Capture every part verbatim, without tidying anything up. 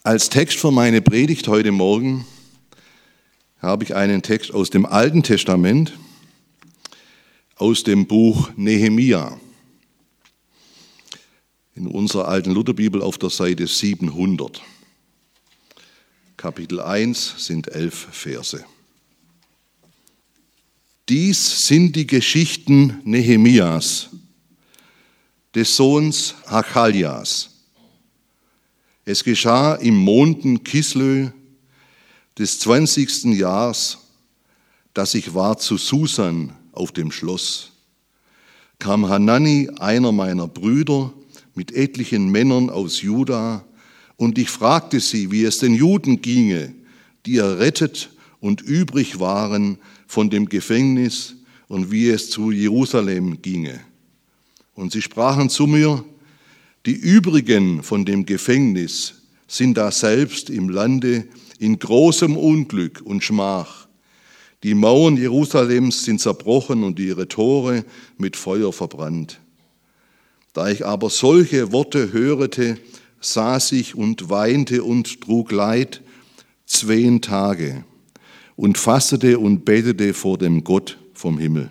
Als Text für meine Predigt heute Morgen habe ich einen Text aus dem Alten Testament, aus dem Buch Nehemia. In unserer alten Lutherbibel auf der Seite siebenhundert. Kapitel eins sind elf Verse. Dies sind die Geschichten Nehemias, des Sohns Hachaljas. Es geschah im Monden Kislö des zwanzigsten Jahres, dass ich war zu Susan auf dem Schloss. Kam Hanani, einer meiner Brüder, mit etlichen Männern aus Juda, und ich fragte sie, wie es den Juden ginge, die errettet und übrig waren von dem Gefängnis, und wie es zu Jerusalem ginge. Und sie sprachen zu mir: Die übrigen von dem Gefängnis sind da selbst im Lande in großem Unglück und Schmach. Die Mauern Jerusalems sind zerbrochen und ihre Tore mit Feuer verbrannt. Da ich aber solche Worte hörete, saß ich und weinte und trug Leid zween Tage und fastete und betete vor dem Gott vom Himmel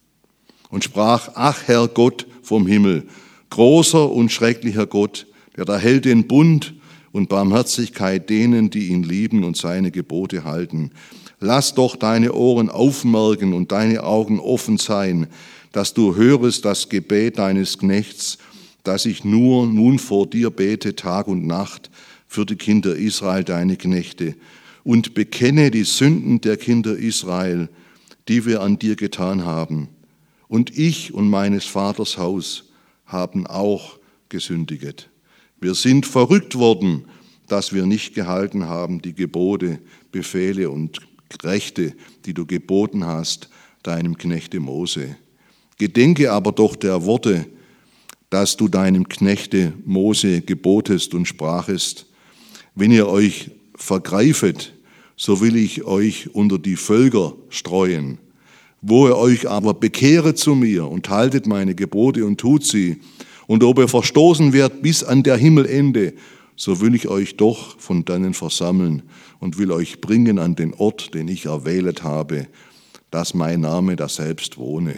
und sprach: Ach Herr Gott vom Himmel, großer und schrecklicher Gott, der da hält den Bund und Barmherzigkeit denen, die ihn lieben und seine Gebote halten. Lass doch deine Ohren aufmerken und deine Augen offen sein, dass du hörest das Gebet deines Knechts, dass ich nur nun vor dir bete Tag und Nacht für die Kinder Israel, deine Knechte, und bekenne die Sünden der Kinder Israel, die wir an dir getan haben. Und ich und meines Vaters Haus haben auch gesündiget. Wir sind verrückt worden, dass wir nicht gehalten haben die Gebote, Befehle und Rechte, die du geboten hast, deinem Knechte Mose. Gedenke aber doch der Worte, dass du deinem Knechte Mose gebotest und sprachest: Wenn ihr euch vergreifet, so will ich euch unter die Völker streuen. Wo ihr euch aber bekehret zu mir und haltet meine Gebote und tut sie, und ob ihr verstoßen werdet bis an der Himmelende, so will ich euch doch von dannen versammeln und will euch bringen an den Ort, den ich erwählet habe, dass mein Name daselbst wohne.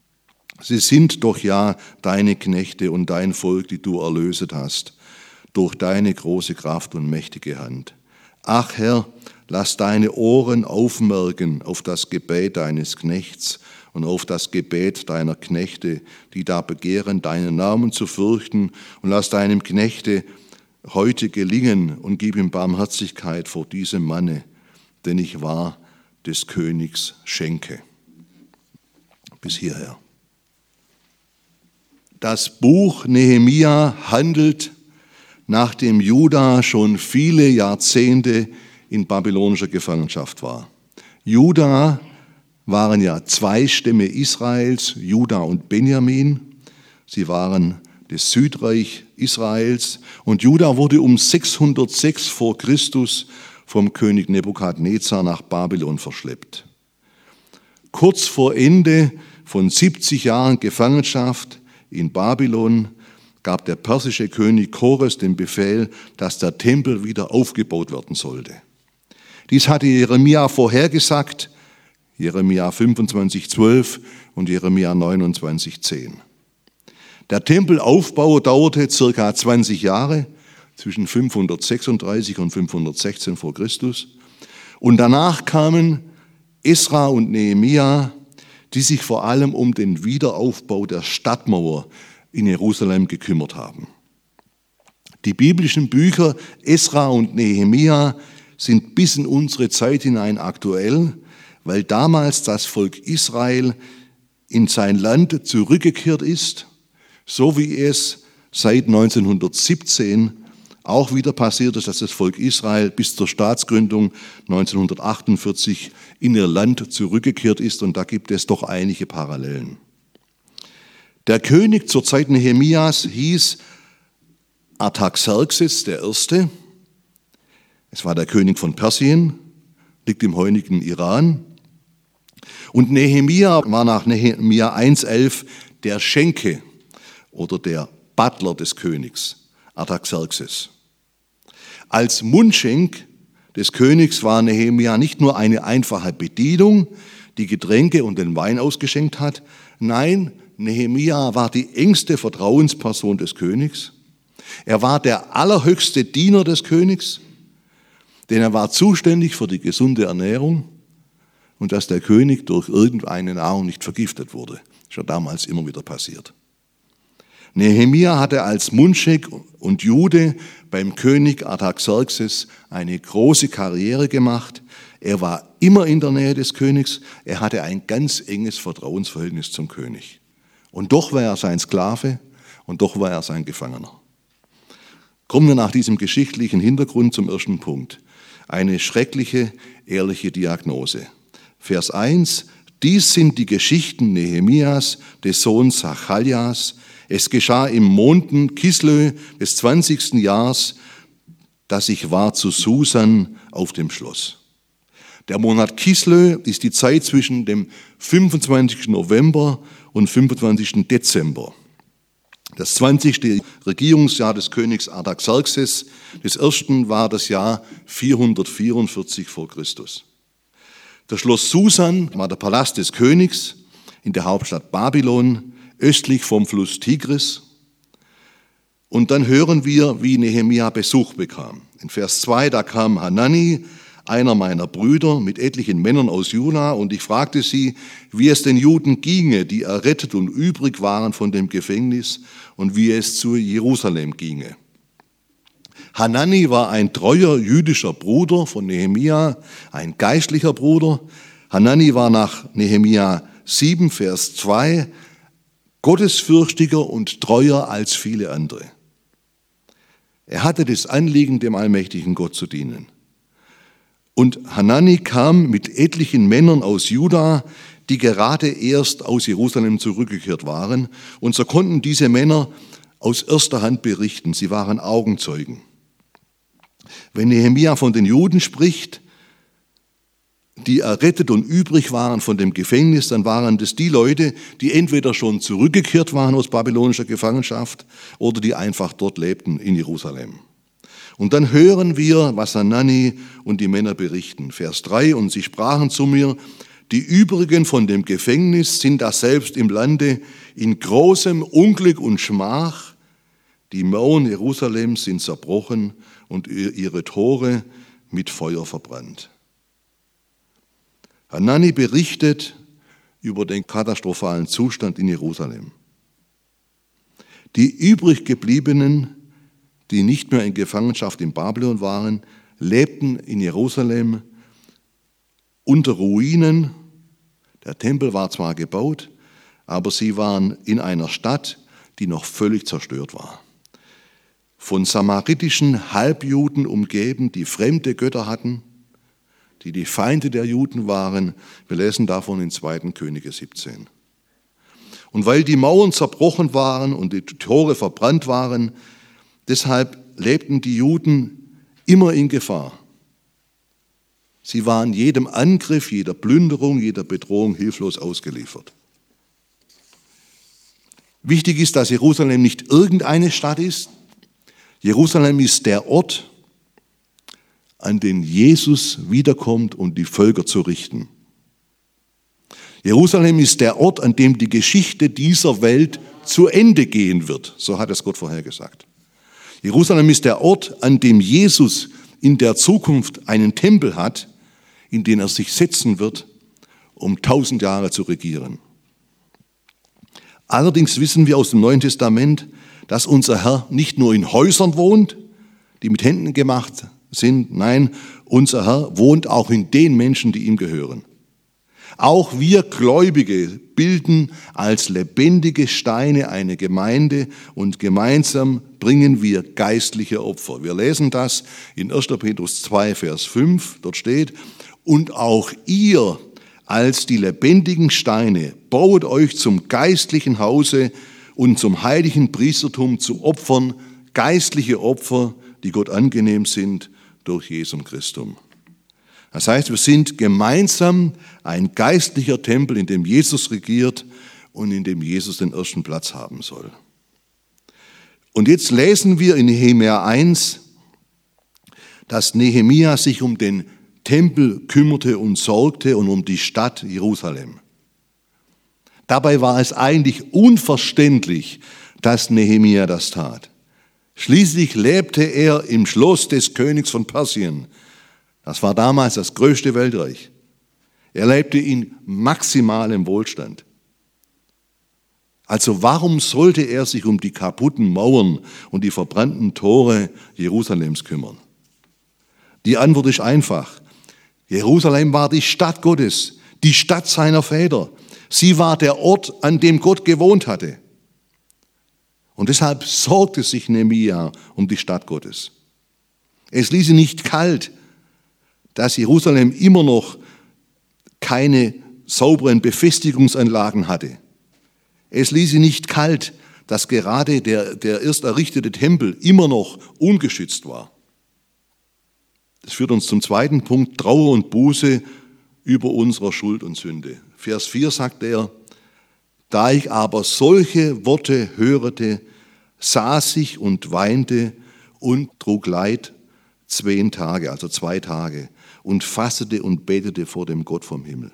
Sie sind doch ja deine Knechte und dein Volk, die du erlöset hast, durch deine große Kraft und mächtige Hand. Ach Herr, lass deine Ohren aufmerken auf das Gebet deines Knechts und auf das Gebet deiner Knechte, die da begehren, deinen Namen zu fürchten, und lass deinem Knechte heute gelingen und gib ihm Barmherzigkeit vor diesem Manne, den ich wahr des Königs schenke. Bis hierher. Das Buch Nehemia handelt, nachdem Juda schon viele Jahrzehnte in babylonischer Gefangenschaft war. Juda waren ja zwei Stämme Israels, Juda und Benjamin. Sie waren das Südreich Israels, und Juda wurde um sechshundertsechs vor Christus vom König Nebukadnezar nach Babylon verschleppt. Kurz vor Ende von siebzig Jahren Gefangenschaft in Babylon gab der persische König Kores den Befehl, dass der Tempel wieder aufgebaut werden sollte. Dies hatte Jeremia vorhergesagt, Jeremia fünfundzwanzig zwölf und Jeremia neunundzwanzig zehn. Der Tempelaufbau dauerte circa zwanzig Jahre, zwischen fünfhundertsechsunddreißig und fünfhundertsechzehn vor Christus. Und danach kamen Esra und Nehemia, die sich vor allem um den Wiederaufbau der Stadtmauer in Jerusalem gekümmert haben. Die biblischen Bücher Esra und Nehemia sind bis in unsere Zeit hinein aktuell, weil damals das Volk Israel in sein Land zurückgekehrt ist, so wie es seit neunzehnhundertsiebzehn auch wieder passiert ist, dass das Volk Israel bis zur Staatsgründung neunzehnhundertachtundvierzig in ihr Land zurückgekehrt ist, und da gibt es doch einige Parallelen. Der König zur Zeit Nehemias hieß Artaxerxes der Erste. Es war der König von Persien, liegt im heutigen Iran. Und Nehemia war nach Nehemia eins elf der Schenke oder der Butler des Königs Artaxerxes. Als Mundschenk des Königs war Nehemia nicht nur eine einfache Bedienung, die Getränke und den Wein ausgeschenkt hat. Nein, Nehemia war die engste Vertrauensperson des Königs. Er war der allerhöchste Diener des Königs, denn er war zuständig für die gesunde Ernährung und dass der König durch irgendeine Nahrung nicht vergiftet wurde. Das ist ja damals immer wieder passiert. Nehemia hatte als Mundschenk und Jude beim König Artaxerxes eine große Karriere gemacht. Er war immer in der Nähe des Königs. Er hatte ein ganz enges Vertrauensverhältnis zum König. Und doch war er sein Sklave und doch war er sein Gefangener. Kommen wir nach diesem geschichtlichen Hintergrund zum ersten Punkt. Eine schreckliche, ehrliche Diagnose. Vers eins. Dies sind die Geschichten Nehemias, des Sohns Hachaljas. Es geschah im Monden Kislö des zwanzigsten Jahres, dass ich war zu Susan auf dem Schloss. Der Monat Kislö ist die Zeit zwischen dem fünfundzwanzigsten November und fünfundzwanzigsten Dezember. Das zwanzigste Regierungsjahr des Königs Artaxerxes des Ersten war das Jahr vierhundertvierundvierzig vor Christus. Das Schloss Susan war der Palast des Königs in der Hauptstadt Babylon, östlich vom Fluss Tigris. Und dann hören wir, wie Nehemia Besuch bekam. In Vers zwei, da kam Hanani, einer meiner Brüder, mit etlichen Männern aus Juda, und ich fragte sie, wie es den Juden ginge, die errettet und übrig waren von dem Gefängnis, und wie es zu Jerusalem ginge. Hanani war ein treuer jüdischer Bruder von Nehemia, ein geistlicher Bruder. Hanani war nach Nehemia sieben, Vers zwei, gottesfürchtiger und treuer als viele andere. Er hatte das Anliegen, dem allmächtigen Gott zu dienen. Und Hanani kam mit etlichen Männern aus Juda, die gerade erst aus Jerusalem zurückgekehrt waren. Und so konnten diese Männer aus erster Hand berichten. Sie waren Augenzeugen. Wenn Nehemia von den Juden spricht, die errettet und übrig waren von dem Gefängnis, dann waren das die Leute, die entweder schon zurückgekehrt waren aus babylonischer Gefangenschaft oder die einfach dort lebten in Jerusalem. Und dann hören wir, was Hanani und die Männer berichten. Vers drei, und sie sprachen zu mir, die übrigen von dem Gefängnis sind daselbst im Lande in großem Unglück und Schmach. Die Mauern Jerusalems sind zerbrochen und ihre Tore mit Feuer verbrannt. Hanani berichtet über den katastrophalen Zustand in Jerusalem. Die übrig gebliebenen, die nicht mehr in Gefangenschaft in Babylon waren, lebten in Jerusalem unter Ruinen. Der Tempel war zwar gebaut, aber sie waren in einer Stadt, die noch völlig zerstört war. Von samaritischen Halbjuden umgeben, die fremde Götter hatten, die die Feinde der Juden waren. Wir lesen davon in zweiten Könige siebzehn. Und weil die Mauern zerbrochen waren und die Tore verbrannt waren, deshalb lebten die Juden immer in Gefahr. Sie waren jedem Angriff, jeder Plünderung, jeder Bedrohung hilflos ausgeliefert. Wichtig ist, dass Jerusalem nicht irgendeine Stadt ist. Jerusalem ist der Ort, an den Jesus wiederkommt, um die Völker zu richten. Jerusalem ist der Ort, an dem die Geschichte dieser Welt zu Ende gehen wird. So hat es Gott vorhergesagt. Jerusalem ist der Ort, an dem Jesus in der Zukunft einen Tempel hat, in den er sich setzen wird, um tausend Jahre zu regieren. Allerdings wissen wir aus dem Neuen Testament, dass unser Herr nicht nur in Häusern wohnt, die mit Händen gemacht sind. Nein, unser Herr wohnt auch in den Menschen, die ihm gehören. Auch wir Gläubige bilden als lebendige Steine eine Gemeinde und gemeinsam bringen wir geistliche Opfer. Wir lesen das in erster Petrus zwei, Vers fünf, dort steht, und auch ihr als die lebendigen Steine baut euch zum geistlichen Hause und zum heiligen Priestertum zu Opfern, geistliche Opfer, die Gott angenehm sind durch Jesum Christum. Das heißt, wir sind gemeinsam ein geistlicher Tempel, in dem Jesus regiert und in dem Jesus den ersten Platz haben soll. Und jetzt lesen wir in Nehemia eins, dass Nehemia sich um den Tempel kümmerte und sorgte und um die Stadt Jerusalem. Dabei war es eigentlich unverständlich, dass Nehemia das tat. Schließlich lebte er im Schloss des Königs von Persien. Das war damals das größte Weltreich. Er lebte in maximalem Wohlstand. Also warum sollte er sich um die kaputten Mauern und die verbrannten Tore Jerusalems kümmern? Die Antwort ist einfach. Jerusalem war die Stadt Gottes, die Stadt seiner Väter. Sie war der Ort, an dem Gott gewohnt hatte. Und deshalb sorgte sich Nehemia um die Stadt Gottes. Es ließ ihn nicht kalt, dass Jerusalem immer noch keine sauberen Befestigungsanlagen hatte. Es ließ ihn nicht kalt, dass gerade der, der erst errichtete Tempel immer noch ungeschützt war. Das führt uns zum zweiten Punkt, Trauer und Buße über unserer Schuld und Sünde. Vers vier sagt er, da ich aber solche Worte hörte, saß ich und weinte und trug Leid zwei Tage, also zwei Tage, und fastete und betete vor dem Gott vom Himmel.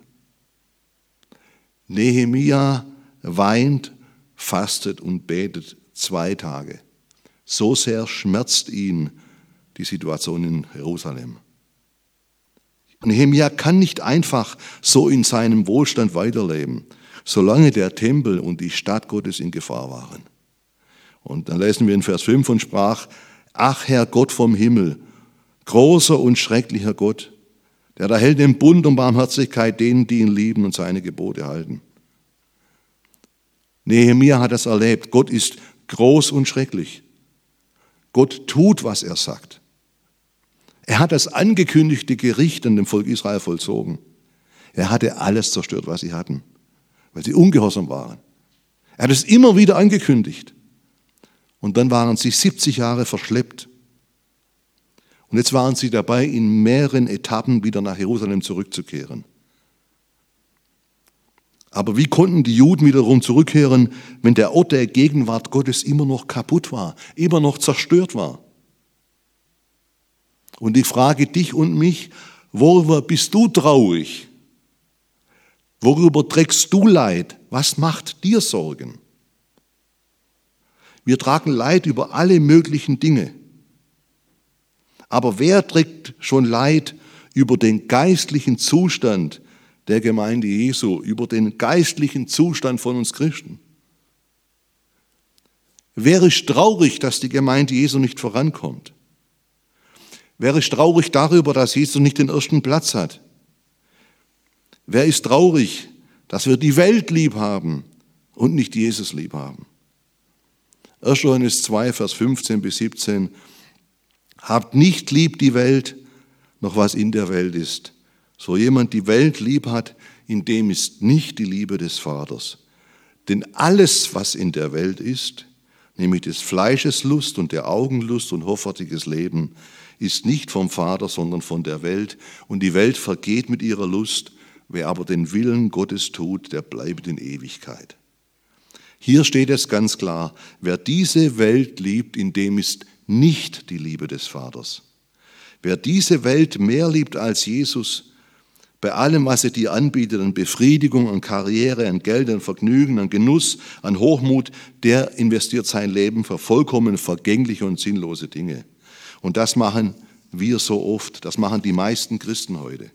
Nehemia weint, fastet und betet zwei Tage. So sehr schmerzt ihn die Situation in Jerusalem. Nehemia kann nicht einfach so in seinem Wohlstand weiterleben, solange der Tempel und die Stadt Gottes in Gefahr waren. Und dann lesen wir in Vers fünf und sprach, ach Herr Gott vom Himmel, großer und schrecklicher Gott, der da hält den Bund und Barmherzigkeit denen, die ihn lieben und seine Gebote halten. Nehemia hat das erlebt. Gott ist groß und schrecklich. Gott tut, was er sagt. Er hat das angekündigte Gericht an dem Volk Israel vollzogen. Er hatte alles zerstört, was sie hatten, weil sie ungehorsam waren. Er hat es immer wieder angekündigt. Und dann waren sie siebzig Jahre verschleppt. Und jetzt waren sie dabei, in mehreren Etappen wieder nach Jerusalem zurückzukehren. Aber wie konnten die Juden wiederum zurückkehren, wenn der Ort der Gegenwart Gottes immer noch kaputt war, immer noch zerstört war? Und ich frage dich und mich, worüber bist du traurig? Worüber trägst du Leid? Was macht dir Sorgen? Wir tragen Leid über alle möglichen Dinge. Aber wer trägt schon Leid über den geistlichen Zustand der Gemeinde Jesu, über den geistlichen Zustand von uns Christen? Wer ist traurig, dass die Gemeinde Jesu nicht vorankommt? Wer ist traurig darüber, dass Jesus nicht den ersten Platz hat? Wer ist traurig, dass wir die Welt lieb haben und nicht Jesus lieb haben? erster Johannes zwei, Vers fünfzehn bis siebzehn. Habt nicht lieb die Welt, noch was in der Welt ist. So jemand die Welt lieb hat, in dem ist nicht die Liebe des Vaters. Denn alles, was in der Welt ist, nämlich des Fleisches Lust und der Augenlust und hoffärtiges Leben, ist nicht vom Vater, sondern von der Welt. Und die Welt vergeht mit ihrer Lust. Wer aber den Willen Gottes tut, der bleibt in Ewigkeit. Hier steht es ganz klar, wer diese Welt liebt, in dem ist nicht die Liebe des Vaters. Wer diese Welt mehr liebt als Jesus, bei allem, was er dir anbietet, an Befriedigung, an Karriere, an Geld, an Vergnügen, an Genuss, an Hochmut, der investiert sein Leben für vollkommen vergängliche und sinnlose Dinge. Und das machen wir so oft, das machen die meisten Christen heute.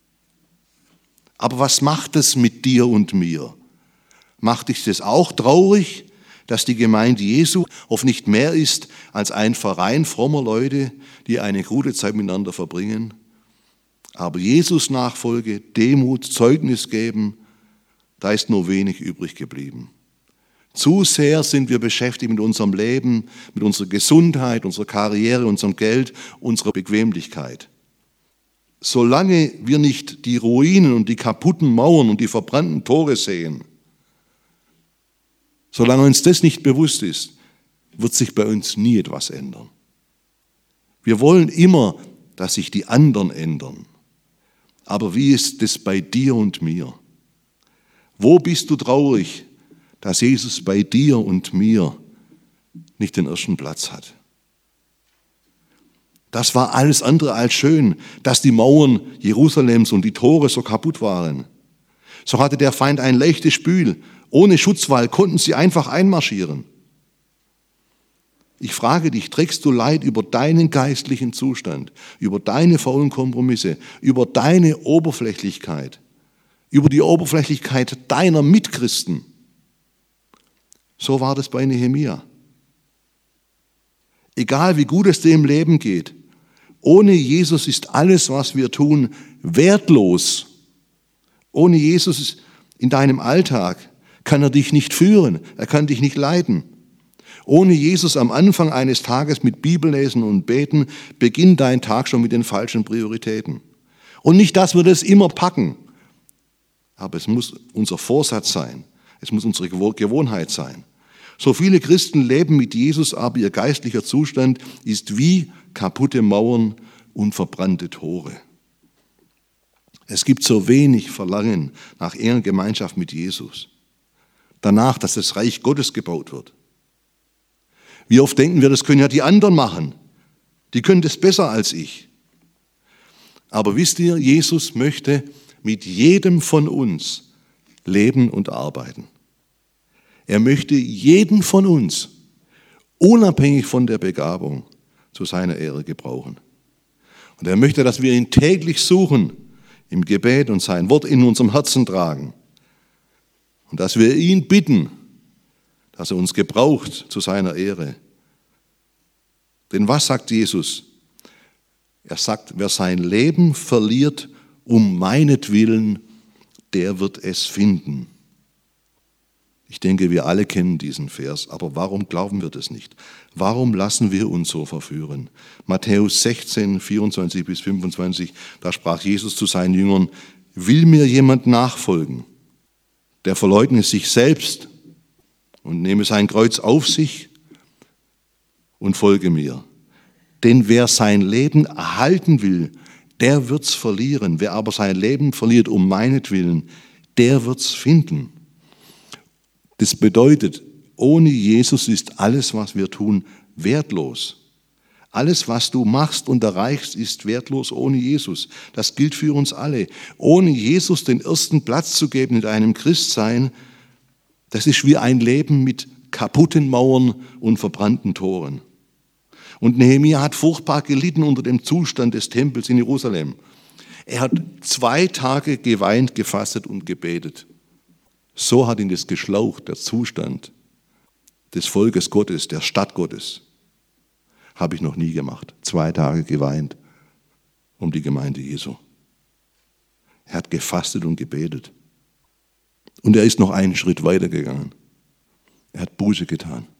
Aber was macht es mit dir und mir? Macht dich das auch traurig, dass die Gemeinde Jesu oft nicht mehr ist als ein Verein frommer Leute, die eine gute Zeit miteinander verbringen? Aber Jesus Nachfolge, Demut, Zeugnis geben, da ist nur wenig übrig geblieben. Zu sehr sind wir beschäftigt mit unserem Leben, mit unserer Gesundheit, unserer Karriere, unserem Geld, unserer Bequemlichkeit. Solange wir nicht die Ruinen und die kaputten Mauern und die verbrannten Tore sehen, solange uns das nicht bewusst ist, wird sich bei uns nie etwas ändern. Wir wollen immer, dass sich die anderen ändern. Aber wie ist es bei dir und mir? Wo bist du traurig, dass Jesus bei dir und mir nicht den ersten Platz hat? Das war alles andere als schön, dass die Mauern Jerusalems und die Tore so kaputt waren. So hatte der Feind ein leichtes Spiel. Ohne Schutzwall konnten sie einfach einmarschieren. Ich frage dich, trägst du Leid über deinen geistlichen Zustand, über deine faulen Kompromisse, über deine Oberflächlichkeit, über die Oberflächlichkeit deiner Mitchristen? So war das bei Nehemia. Egal wie gut es dir im Leben geht, ohne Jesus ist alles, was wir tun, wertlos. Ohne Jesus in deinem Alltag kann er dich nicht führen, er kann dich nicht leiten. Ohne Jesus am Anfang eines Tages mit Bibellesen und Beten beginnt dein Tag schon mit den falschen Prioritäten. Und nicht, dass wir das immer packen, aber es muss unser Vorsatz sein, es muss unsere Gewohnheit sein. So viele Christen leben mit Jesus, aber ihr geistlicher Zustand ist wie kaputte Mauern und verbrannte Tore. Es gibt so wenig Verlangen nach Ehrengemeinschaft mit Jesus. Danach, dass das Reich Gottes gebaut wird. Wie oft denken wir, das können ja die anderen machen. Die können das besser als ich. Aber wisst ihr, Jesus möchte mit jedem von uns leben und arbeiten. Er möchte jeden von uns, unabhängig von der Begabung, zu seiner Ehre gebrauchen. Und er möchte, dass wir ihn täglich suchen, im Gebet und sein Wort in unserem Herzen tragen. Und dass wir ihn bitten, dass er uns gebraucht zu seiner Ehre. Denn was sagt Jesus? Er sagt, wer sein Leben verliert um meinetwillen, der wird es finden. Ich denke, wir alle kennen diesen Vers, aber warum glauben wir das nicht? Warum lassen wir uns so verführen? Matthäus sechzehn, vierundzwanzig bis fünfundzwanzig, da sprach Jesus zu seinen Jüngern, will mir jemand nachfolgen, der verleugne sich selbst und nehme sein Kreuz auf sich und folge mir. Denn wer sein Leben erhalten will, der wird's verlieren. Wer aber sein Leben verliert um meinetwillen, der wird's finden. Das bedeutet, ohne Jesus ist alles, was wir tun, wertlos. Alles, was du machst und erreichst, ist wertlos ohne Jesus. Das gilt für uns alle. Ohne Jesus den ersten Platz zu geben in deinem Christsein, das ist wie ein Leben mit kaputten Mauern und verbrannten Toren. Und Nehemia hat furchtbar gelitten unter dem Zustand des Tempels in Jerusalem. Er hat zwei Tage geweint, gefastet und gebetet. So hat ihn das geschlaucht, der Zustand des Volkes Gottes, der Stadt Gottes. Habe ich noch nie gemacht. Zwei Tage geweint um die Gemeinde Jesu. Er hat gefastet und gebetet. Und er ist noch einen Schritt weiter gegangen. Er hat Buße getan.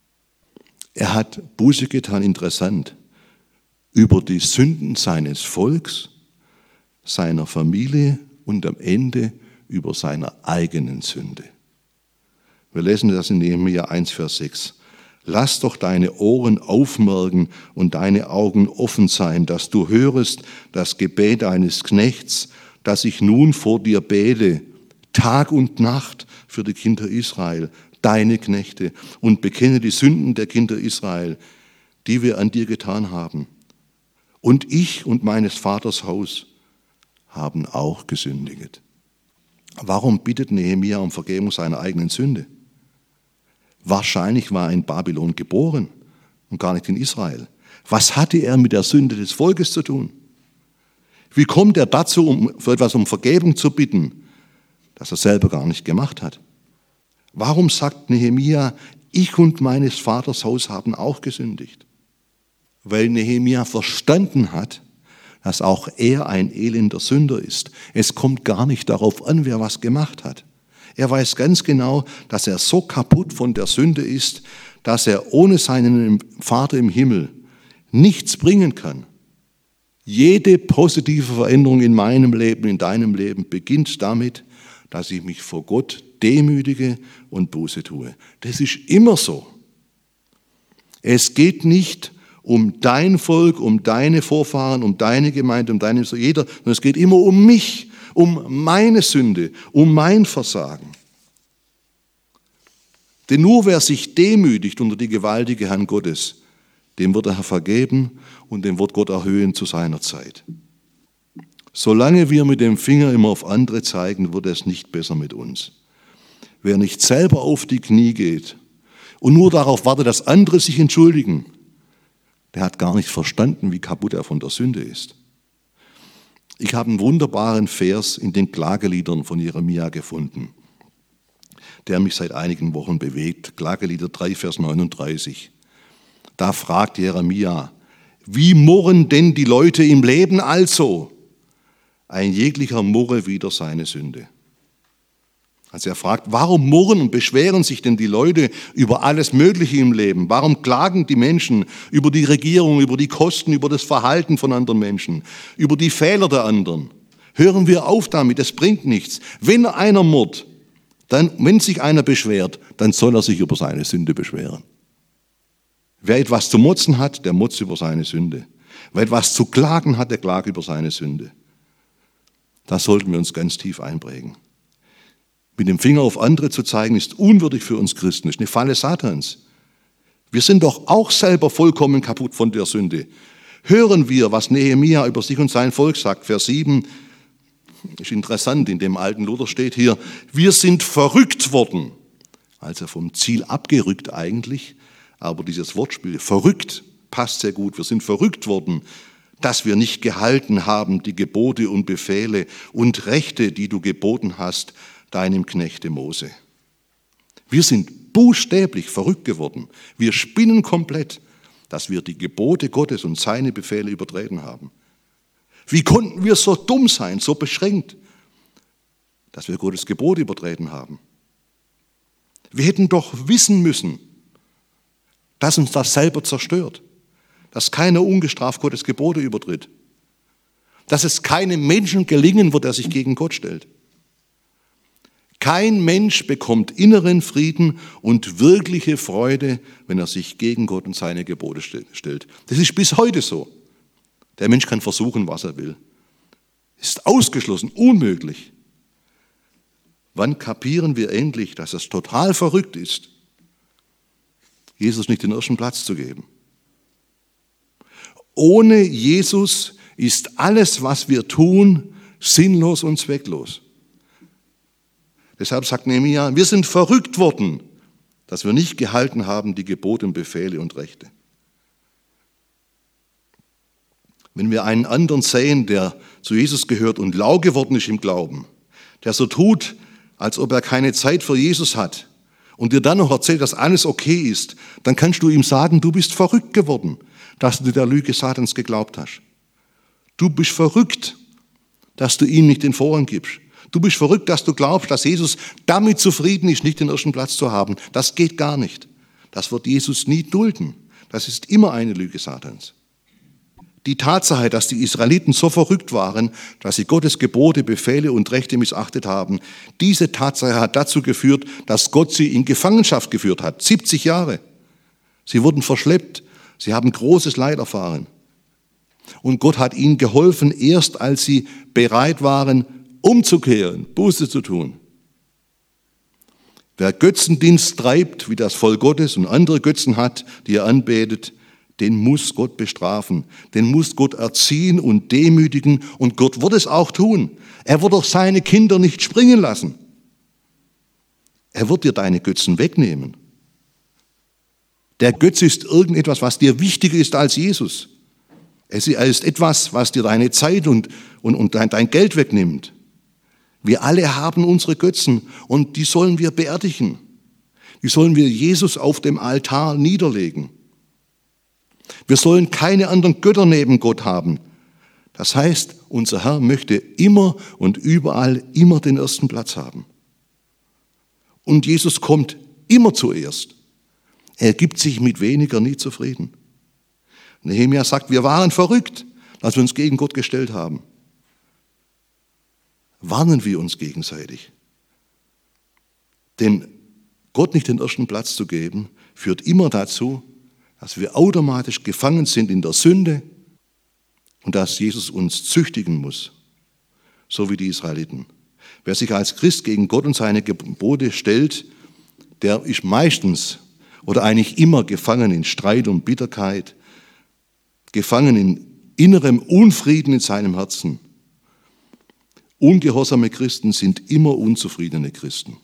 Er hat Buße getan, interessant, über die Sünden seines Volks, seiner Familie und am Ende über seiner eigenen Sünde. Wir lesen das in Nehemia eins, Vers sechs. Lass doch deine Ohren aufmerken und deine Augen offen sein, dass du hörest das Gebet eines Knechts, das ich nun vor dir bete, Tag und Nacht für die Kinder Israel, deine Knechte, und bekenne die Sünden der Kinder Israel, die wir an dir getan haben. Und ich und meines Vaters Haus haben auch gesündigt. Warum bittet Nehemia um Vergebung seiner eigenen Sünde? Wahrscheinlich war er in Babylon geboren und gar nicht in Israel. Was hatte er mit der Sünde des Volkes zu tun? Wie kommt er dazu, um für etwas um Vergebung zu bitten, das er selber gar nicht gemacht hat? Warum sagt Nehemia, ich und meines Vaters Haus haben auch gesündigt? Weil Nehemia verstanden hat, dass auch er ein elender Sünder ist. Es kommt gar nicht darauf an, wer was gemacht hat. Er weiß ganz genau, dass er so kaputt von der Sünde ist, dass er ohne seinen Vater im Himmel nichts bringen kann. Jede positive Veränderung in meinem Leben, in deinem Leben beginnt damit, dass ich mich vor Gott demütige und Buße tue. Das ist immer so. Es geht nicht um dein Volk, um deine Vorfahren, um deine Gemeinde, um deine, jeder, sondern es geht immer um mich, um meine Sünde, um mein Versagen. Denn nur wer sich demütigt unter die gewaltige Hand Gottes, dem wird der Herr vergeben und dem wird Gott erhöhen zu seiner Zeit. Solange wir mit dem Finger immer auf andere zeigen, wird es nicht besser mit uns. Wer nicht selber auf die Knie geht und nur darauf wartet, dass andere sich entschuldigen, der hat gar nicht verstanden, wie kaputt er von der Sünde ist. Ich habe einen wunderbaren Vers in den Klageliedern von Jeremia gefunden, der mich seit einigen Wochen bewegt. Klagelieder drei, Vers neununddreißig. Da fragt Jeremia, wie murren denn die Leute im Leben also? Ein jeglicher murre wider seine Sünde. Also er fragt, warum murren und beschweren sich denn die Leute über alles Mögliche im Leben? Warum klagen die Menschen über die Regierung, über die Kosten, über das Verhalten von anderen Menschen, über die Fehler der anderen? Hören wir auf damit, das bringt nichts. Wenn einer murrt, dann, wenn sich einer beschwert, dann soll er sich über seine Sünde beschweren. Wer etwas zu motzen hat, der motzt über seine Sünde. Wer etwas zu klagen hat, der klagt über seine Sünde. Das sollten wir uns ganz tief einprägen. Mit dem Finger auf andere zu zeigen, ist unwürdig für uns Christen, ist eine Falle Satans. Wir sind doch auch selber vollkommen kaputt von der Sünde. Hören wir, was Nehemia über sich und sein Volk sagt, Vers sieben, ist interessant, in dem alten Luther steht hier, wir sind verrückt worden, also vom Ziel abgerückt eigentlich, aber dieses Wortspiel, verrückt, passt sehr gut, wir sind verrückt worden, dass wir nicht gehalten haben, die Gebote und Befehle und Rechte, die du geboten hast, deinem Knechte Mose. Wir sind buchstäblich verrückt geworden. Wir spinnen komplett, dass wir die Gebote Gottes und seine Befehle übertreten haben. Wie konnten wir so dumm sein, so beschränkt, dass wir Gottes Gebote übertreten haben? Wir hätten doch wissen müssen, dass uns das selber zerstört, dass keiner ungestraft Gottes Gebote übertritt, dass es keinem Menschen gelingen wird, der sich gegen Gott stellt. Kein Mensch bekommt inneren Frieden und wirkliche Freude, wenn er sich gegen Gott und seine Gebote stellt. Das ist bis heute so. Der Mensch kann versuchen, was er will. Ist ausgeschlossen, unmöglich. Wann kapieren wir endlich, dass es total verrückt ist, Jesus nicht den ersten Platz zu geben? Ohne Jesus ist alles, was wir tun, sinnlos und zwecklos. Deshalb sagt Nehemia, wir sind verrückt worden, dass wir nicht gehalten haben, die Gebote und Befehle und Rechte. Wenn wir einen anderen sehen, der zu Jesus gehört und lau geworden ist im Glauben, der so tut, als ob er keine Zeit für Jesus hat und dir dann noch erzählt, dass alles okay ist, dann kannst du ihm sagen, du bist verrückt geworden, dass du der Lüge Satans geglaubt hast. Du bist verrückt, dass du ihm nicht den Vorrang gibst. Du bist verrückt, dass du glaubst, dass Jesus damit zufrieden ist, nicht den ersten Platz zu haben. Das geht gar nicht. Das wird Jesus nie dulden. Das ist immer eine Lüge Satans. Die Tatsache, dass die Israeliten so verrückt waren, dass sie Gottes Gebote, Befehle und Rechte missachtet haben, diese Tatsache hat dazu geführt, dass Gott sie in Gefangenschaft geführt hat. siebzig Jahre. Sie wurden verschleppt. Sie haben großes Leid erfahren. Und Gott hat ihnen geholfen, erst als sie bereit waren, umzukehren, Buße zu tun. Wer Götzendienst treibt, wie das Volk Gottes und andere Götzen hat, die er anbetet, den muss Gott bestrafen, den muss Gott erziehen und demütigen und Gott wird es auch tun. Er wird auch seine Kinder nicht springen lassen. Er wird dir deine Götzen wegnehmen. Der Götze ist irgendetwas, was dir wichtiger ist als Jesus. Es ist etwas, was dir deine Zeit und, und, und dein, dein Geld wegnimmt. Wir alle haben unsere Götzen und die sollen wir beerdigen. Die sollen wir Jesus auf dem Altar niederlegen. Wir sollen keine anderen Götter neben Gott haben. Das heißt, unser Herr möchte immer und überall immer den ersten Platz haben. Und Jesus kommt immer zuerst. Er gibt sich mit weniger nie zufrieden. Nehemia sagt, wir waren verrückt, als wir uns gegen Gott gestellt haben. Warnen wir uns gegenseitig. Denn Gott nicht den ersten Platz zu geben, führt immer dazu, dass wir automatisch gefangen sind in der Sünde und dass Jesus uns züchtigen muss, so wie die Israeliten. Wer sich als Christ gegen Gott und seine Gebote stellt, der ist meistens oder eigentlich immer gefangen in Streit und Bitterkeit gefangen in innerem Unfrieden in seinem Herzen. Ungehorsame Christen sind immer unzufriedene Christen.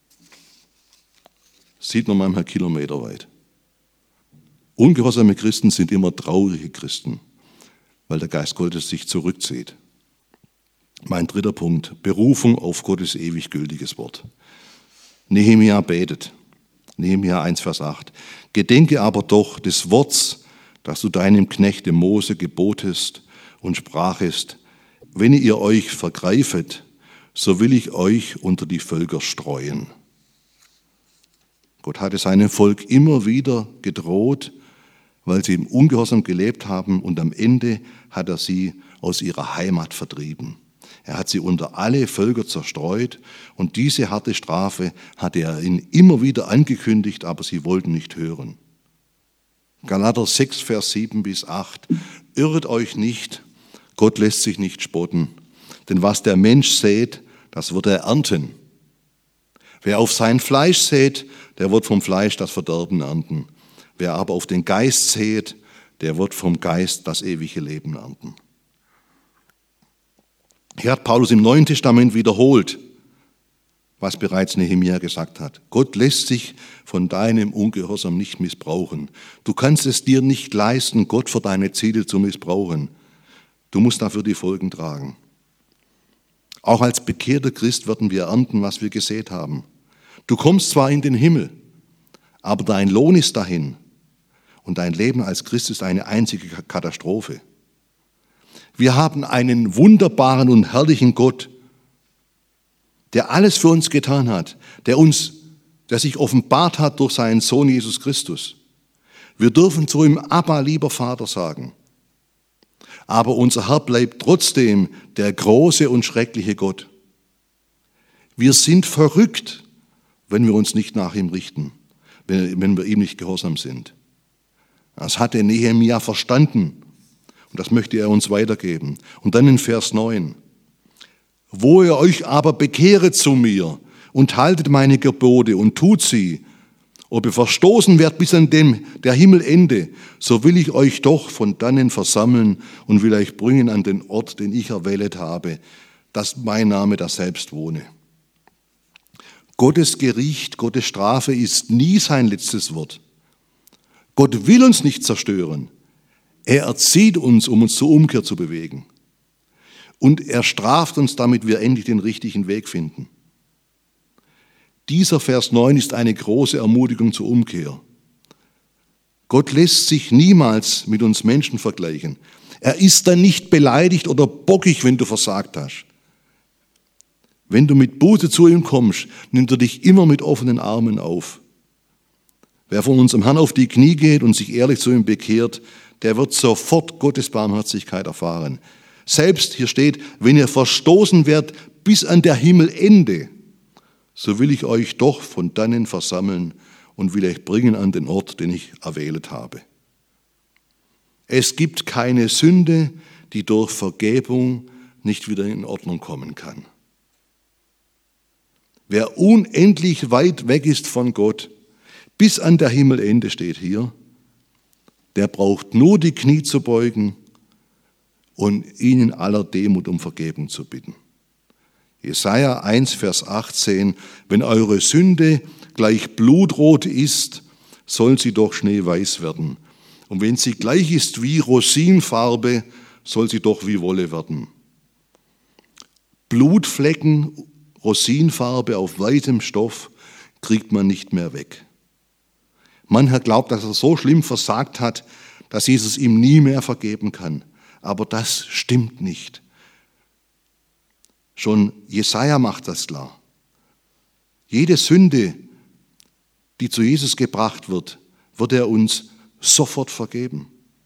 Sieht man manchmal kilometerweit. Ungehorsame Christen sind immer traurige Christen, weil der Geist Gottes sich zurückzieht. Mein dritter Punkt, Berufung auf Gottes ewig gültiges Wort. Nehemia betet. Nehemia eins, Vers acht. Gedenke aber doch des Worts, das du deinem Knechte Mose gebotest und sprachest, wenn ihr euch vergreifet, so will ich euch unter die Völker streuen. Gott hatte seinem Volk immer wieder gedroht, weil sie im Ungehorsam gelebt haben, und am Ende hat er sie aus ihrer Heimat vertrieben. Er hat sie unter alle Völker zerstreut, und diese harte Strafe hatte er ihnen immer wieder angekündigt, aber sie wollten nicht hören. Galater sechs, Vers sieben bis acht. Irret euch nicht, Gott lässt sich nicht spotten, denn was der Mensch sät, das wird er ernten. Wer auf sein Fleisch sät, der wird vom Fleisch das Verderben ernten. Wer aber auf den Geist sät, der wird vom Geist das ewige Leben ernten. Hier hat Paulus im Neuen Testament wiederholt, was bereits Nehemia gesagt hat. Gott lässt sich von deinem Ungehorsam nicht missbrauchen. Du kannst es dir nicht leisten, Gott für deine Ziele zu missbrauchen. Du musst dafür die Folgen tragen. Auch als bekehrter Christ werden wir ernten, was wir gesät haben. Du kommst zwar in den Himmel, aber dein Lohn ist dahin. Und dein Leben als Christ ist eine einzige Katastrophe. Wir haben einen wunderbaren und herrlichen Gott, der alles für uns getan hat, der uns, der sich offenbart hat durch seinen Sohn Jesus Christus. Wir dürfen zu ihm Abba, lieber Vater, sagen. Aber unser Herr bleibt trotzdem der große und schreckliche Gott. Wir sind verrückt, wenn wir uns nicht nach ihm richten, wenn, wenn wir ihm nicht gehorsam sind. Das hatte Nehemia verstanden, und das möchte er uns weitergeben. Und dann in Vers neun. Wo ihr euch aber bekehret zu mir und haltet meine Gebote und tut sie, ob ihr verstoßen werdet bis an dem der Himmel Ende, so will ich euch doch von dannen versammeln und will euch bringen an den Ort, den ich erwählt habe, dass mein Name da selbst wohne. Gottes Gericht, Gottes Strafe ist nie sein letztes Wort. Gott will uns nicht zerstören. Er erzieht uns, um uns zur Umkehr zu bewegen. Und er straft uns, damit wir endlich den richtigen Weg finden. Dieser Vers neun ist eine große Ermutigung zur Umkehr. Gott lässt sich niemals mit uns Menschen vergleichen. Er ist dann nicht beleidigt oder bockig, wenn du versagt hast. Wenn du mit Buße zu ihm kommst, nimmt er dich immer mit offenen Armen auf. Wer von unserem Herrn auf die Knie geht und sich ehrlich zu ihm bekehrt, der wird sofort Gottes Barmherzigkeit erfahren. Selbst, hier steht, wenn ihr verstoßen werdet bis an der Himmelende, so will ich euch doch von dannen versammeln und will euch bringen an den Ort, den ich erwählt habe. Es gibt keine Sünde, die durch Vergebung nicht wieder in Ordnung kommen kann. Wer unendlich weit weg ist von Gott, bis an der Himmelende steht hier, der braucht nur die Knie zu beugen und ihn in aller Demut um Vergebung zu bitten. Jesaja eins, Vers achtzehn, wenn eure Sünde gleich blutrot ist, soll sie doch schneeweiß werden. Und wenn sie gleich ist wie Rosinfarbe, soll sie doch wie Wolle werden. Blutflecken, Rosinfarbe auf weitem Stoff kriegt man nicht mehr weg. Mancher glaubt, dass er so schlimm versagt hat, dass Jesus ihm nie mehr vergeben kann. Aber das stimmt nicht. Schon Jesaja macht das klar. Jede Sünde, die zu Jesus gebracht wird, wird er uns sofort vergeben.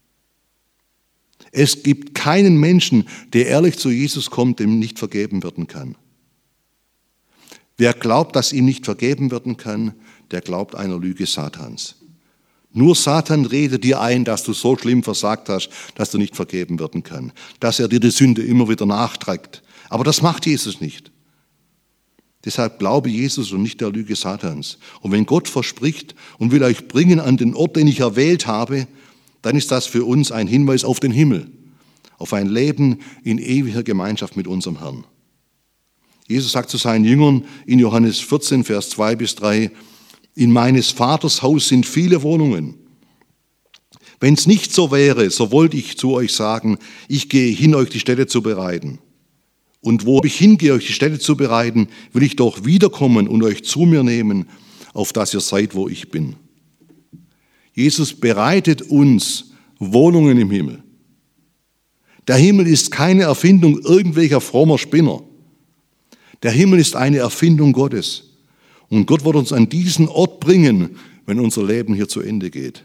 Es gibt keinen Menschen, der ehrlich zu Jesus kommt, dem nicht vergeben werden kann. Wer glaubt, dass ihm nicht vergeben werden kann, der glaubt einer Lüge Satans. Nur Satan redet dir ein, dass du so schlimm versagt hast, dass du nicht vergeben werden kann. Dass er dir die Sünde immer wieder nachträgt. Aber das macht Jesus nicht. Deshalb glaube Jesus und nicht der Lüge Satans. Und wenn Gott verspricht und will euch bringen an den Ort, den ich erwählt habe, dann ist das für uns ein Hinweis auf den Himmel, auf ein Leben in ewiger Gemeinschaft mit unserem Herrn. Jesus sagt zu seinen Jüngern in Johannes vierzehn, Vers zwei bis drei, in meines Vaters Haus sind viele Wohnungen. Wenn es nicht so wäre, so wollte ich zu euch sagen, ich gehe hin, euch die Stätte zu bereiten. Und wo ich hingehe, euch die Stätte zu bereiten, will ich doch wiederkommen und euch zu mir nehmen, auf dass ihr seid, wo ich bin. Jesus bereitet uns Wohnungen im Himmel. Der Himmel ist keine Erfindung irgendwelcher frommer Spinner. Der Himmel ist eine Erfindung Gottes. Und Gott wird uns an diesen Ort bringen, wenn unser Leben hier zu Ende geht.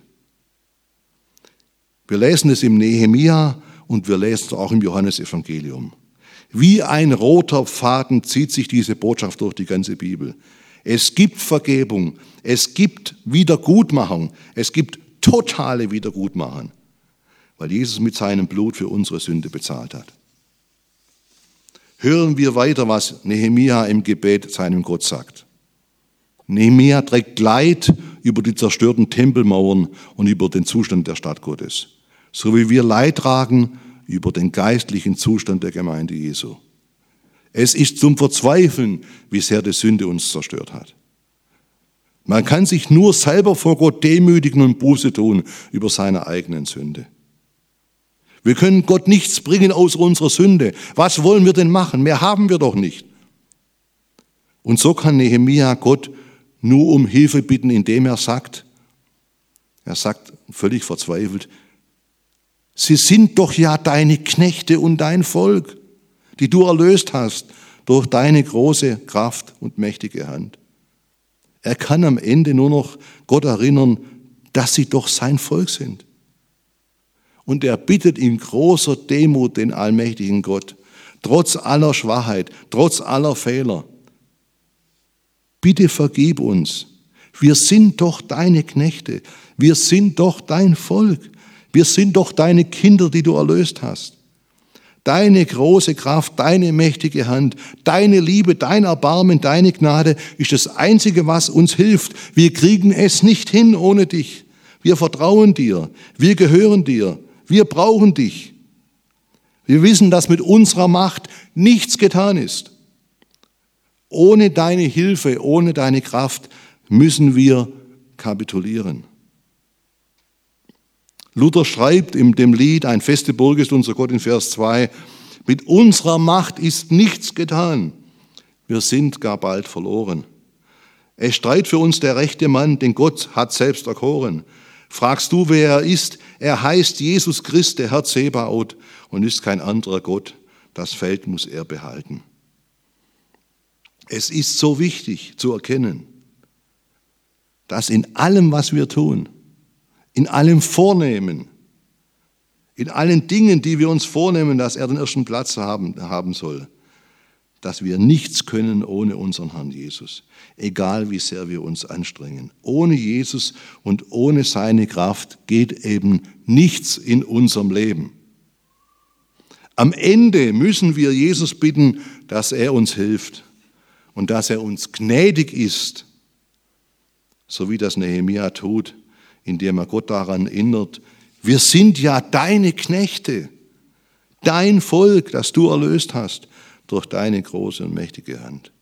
Wir lesen es im Nehemia und wir lesen es auch im Johannesevangelium. Wie ein roter Faden zieht sich diese Botschaft durch die ganze Bibel. Es gibt Vergebung, es gibt Wiedergutmachung, es gibt totale Wiedergutmachung, weil Jesus mit seinem Blut für unsere Sünde bezahlt hat. Hören wir weiter, was Nehemia im Gebet seinem Gott sagt. Nehemia trägt Leid über die zerstörten Tempelmauern und über den Zustand der Stadt Gottes, so wie wir Leid tragen über den geistlichen Zustand der Gemeinde Jesu. Es ist zum Verzweifeln, wie sehr die Sünde uns zerstört hat. Man kann sich nur selber vor Gott demütigen und Buße tun über seine eigenen Sünde. Wir können Gott nichts bringen außer unserer Sünde. Was wollen wir denn machen? Mehr haben wir doch nicht. Und so kann Nehemia Gott nur um Hilfe bitten, indem er sagt, er sagt völlig verzweifelt, sie sind doch ja deine Knechte und dein Volk, die du erlöst hast durch deine große Kraft und mächtige Hand. Er kann am Ende nur noch Gott erinnern, dass sie doch sein Volk sind. Und er bittet in großer Demut den allmächtigen Gott, trotz aller Schwachheit, trotz aller Fehler, bitte vergib uns. Wir sind doch deine Knechte. Wir sind doch dein Volk. Wir sind doch deine Kinder, die du erlöst hast. Deine große Kraft, deine mächtige Hand, deine Liebe, dein Erbarmen, deine Gnade ist das Einzige, was uns hilft. Wir kriegen es nicht hin ohne dich. Wir vertrauen dir. Wir gehören dir. Wir brauchen dich. Wir wissen, dass mit unserer Macht nichts getan ist. Ohne deine Hilfe, ohne deine Kraft müssen wir kapitulieren. Luther schreibt in dem Lied, ein feste Burg ist unser Gott in Vers zwei, mit unserer Macht ist nichts getan. Wir sind gar bald verloren. Es streit für uns der rechte Mann, den Gott hat selbst erkoren. Fragst du, wer er ist? Er heißt Jesus Christ, der Herr Zebaoth, und ist kein anderer Gott. Das Feld muss er behalten. Es ist so wichtig zu erkennen, dass in allem, was wir tun, in allem Vornehmen, in allen Dingen, die wir uns vornehmen, dass er den ersten Platz haben, haben soll, dass wir nichts können ohne unseren Herrn Jesus, egal wie sehr wir uns anstrengen. Ohne Jesus und ohne seine Kraft geht eben nichts in unserem Leben. Am Ende müssen wir Jesus bitten, dass er uns hilft und dass er uns gnädig ist, so wie das Nehemia tut, indem er Gott daran erinnert, wir sind ja deine Knechte, dein Volk, das du erlöst hast durch deine große und mächtige Hand.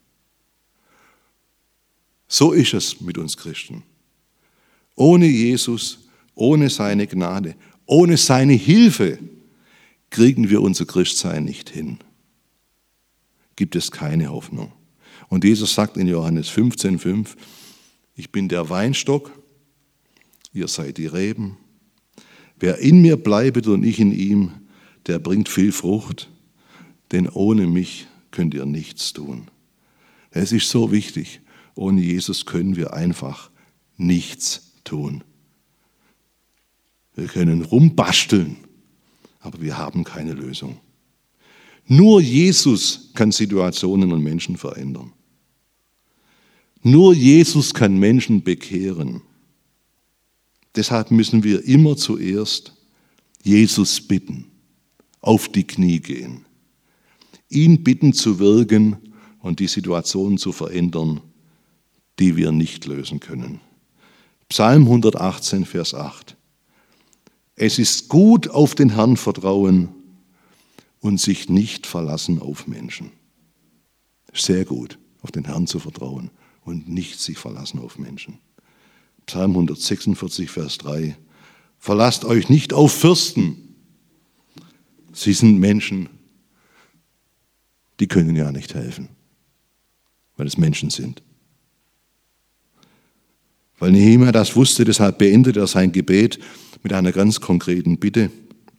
So ist es mit uns Christen. Ohne Jesus, ohne seine Gnade, ohne seine Hilfe kriegen wir unser Christsein nicht hin. Gibt es keine Hoffnung. Und Jesus sagt in Johannes fünfzehn, fünf, ich bin der Weinstock, ihr seid die Reben. Wer in mir bleibet und ich in ihm, der bringt viel Frucht, denn ohne mich könnt ihr nichts tun. Es ist so wichtig, ohne Jesus können wir einfach nichts tun. Wir können rumbasteln, aber wir haben keine Lösung. Nur Jesus kann Situationen und Menschen verändern. Nur Jesus kann Menschen bekehren. Deshalb müssen wir immer zuerst Jesus bitten, auf die Knie gehen, ihn bitten zu wirken und die Situation zu verändern, die wir nicht lösen können. Psalm hundertachtzehn, Vers acht. Es ist gut, auf den Herrn vertrauen und sich nicht verlassen auf Menschen. Sehr gut, auf den Herrn zu vertrauen und nicht sich verlassen auf Menschen. Psalm hundertsechsundvierzig, Vers drei. Verlasst euch nicht auf Fürsten. Sie sind Menschen, die können ja nicht helfen, weil es Menschen sind. Weil Nehemia das wusste, deshalb beendet er sein Gebet mit einer ganz konkreten Bitte.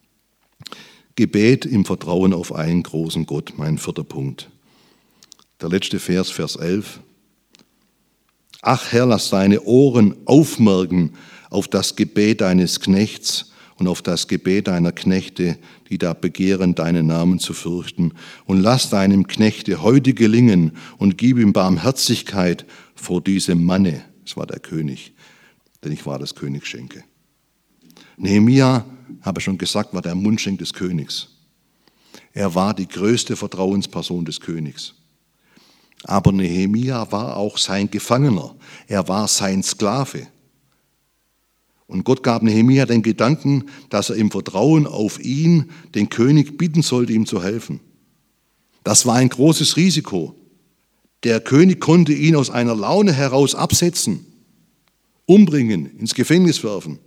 Gebet im Vertrauen auf einen großen Gott, mein vierter Punkt. Der letzte Vers, Vers elf. Ach Herr, lass deine Ohren aufmerken auf das Gebet deines Knechts und auf das Gebet deiner Knechte, die da begehren, deinen Namen zu fürchten. Und lass deinem Knechte heute gelingen und gib ihm Barmherzigkeit vor diesem Manne. Das war der König, denn ich war das Königsschenke. Nehemia, habe ich schon gesagt, war der Mundschenk des Königs. Er war die größte Vertrauensperson des Königs. Aber Nehemia war auch sein Gefangener. Er war sein Sklave. Und Gott gab Nehemia den Gedanken, dass er im Vertrauen auf ihn den König bitten sollte, ihm zu helfen. Das war ein großes Risiko. Der König konnte ihn aus einer Laune heraus absetzen, umbringen, ins Gefängnis werfen.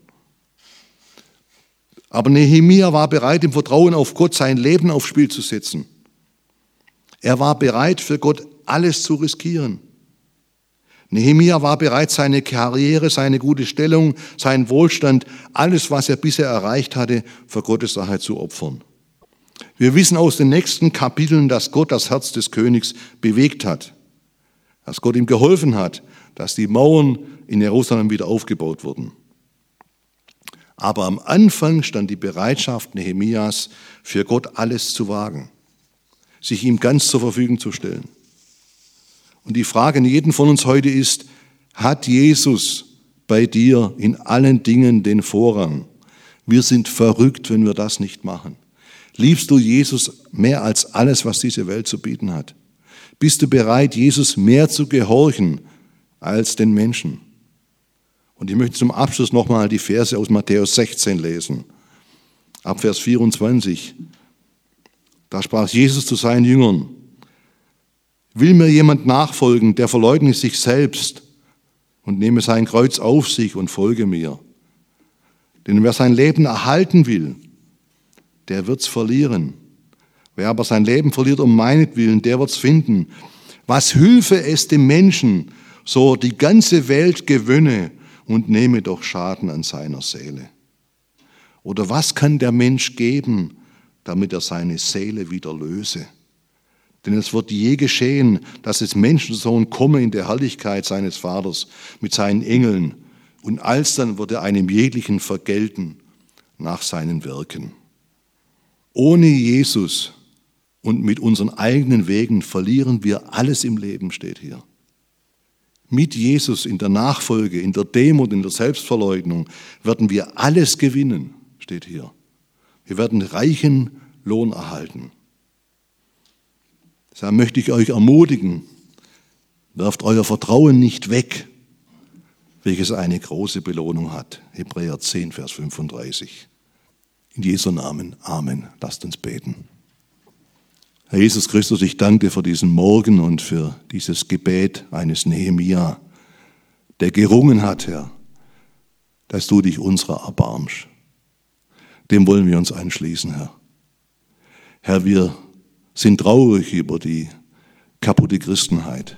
Aber Nehemia war bereit, im Vertrauen auf Gott sein Leben aufs Spiel zu setzen. Er war bereit, für Gott alles zu riskieren. Nehemia war bereit, seine Karriere, seine gute Stellung, seinen Wohlstand, alles, was er bisher erreicht hatte, für Gottes Sache zu opfern. Wir wissen aus den nächsten Kapiteln, dass Gott das Herz des Königs bewegt hat, dass Gott ihm geholfen hat, dass die Mauern in Jerusalem wieder aufgebaut wurden. Aber am Anfang stand die Bereitschaft Nehemias, für Gott alles zu wagen, sich ihm ganz zur Verfügung zu stellen. Und die Frage an jeden von uns heute ist, hat Jesus bei dir in allen Dingen den Vorrang? Wir sind verrückt, wenn wir das nicht machen. Liebst du Jesus mehr als alles, was diese Welt zu bieten hat? Bist du bereit, Jesus mehr zu gehorchen als den Menschen? Und ich möchte zum Abschluss nochmal die Verse aus Matthäus sechzehn lesen. Ab Vers vierundzwanzig. Da sprach Jesus zu seinen Jüngern: Will mir jemand nachfolgen, der verleugne sich selbst und nehme sein Kreuz auf sich und folge mir. Denn wer sein Leben erhalten will, der wird's verlieren. Wer aber sein Leben verliert um meinetwillen, der wird's finden. Was hülfe es dem Menschen, so die ganze Welt gewönne und nehme doch Schaden an seiner Seele? Oder was kann der Mensch geben, damit er seine Seele wieder löse? Denn es wird je geschehen, dass des Menschensohn komme in der Herrlichkeit seines Vaters mit seinen Engeln, und alsdann wird er einem jeglichen vergelten nach seinen Werken. Ohne Jesus und mit unseren eigenen Wegen verlieren wir alles im Leben, steht hier. Mit Jesus in der Nachfolge, in der Demut, in der Selbstverleugnung werden wir alles gewinnen, steht hier. Wir werden reichen Lohn erhalten. Deshalb möchte ich euch ermutigen, werft euer Vertrauen nicht weg, welches eine große Belohnung hat. Hebräer zehn, Vers fünfunddreißig. In Jesu Namen. Amen. Lasst uns beten. Herr Jesus Christus, ich danke dir für diesen Morgen und für dieses Gebet eines Nehemia, der gerungen hat, Herr, dass du dich unserer erbarmst. Dem wollen wir uns anschließen, Herr. Herr, wir sind traurig über die kaputte Christenheit,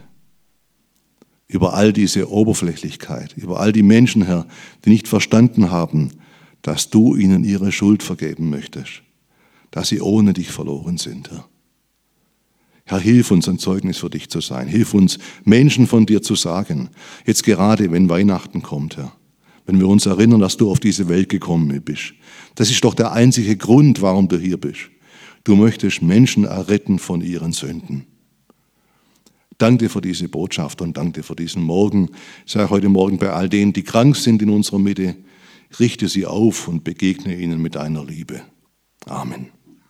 über all diese Oberflächlichkeit, über all die Menschen, Herr, die nicht verstanden haben, dass du ihnen ihre Schuld vergeben möchtest, dass sie ohne dich verloren sind, Herr. Herr, hilf uns, ein Zeugnis für dich zu sein. Hilf uns, Menschen von dir zu sagen. Jetzt gerade, wenn Weihnachten kommt, Herr. Wenn wir uns erinnern, dass du auf diese Welt gekommen bist. Das ist doch der einzige Grund, warum du hier bist. Du möchtest Menschen erretten von ihren Sünden. Danke dir für diese Botschaft und danke dir für diesen Morgen. Ich sage heute Morgen bei all denen, die krank sind in unserer Mitte, richte sie auf und begegne ihnen mit deiner Liebe. Amen.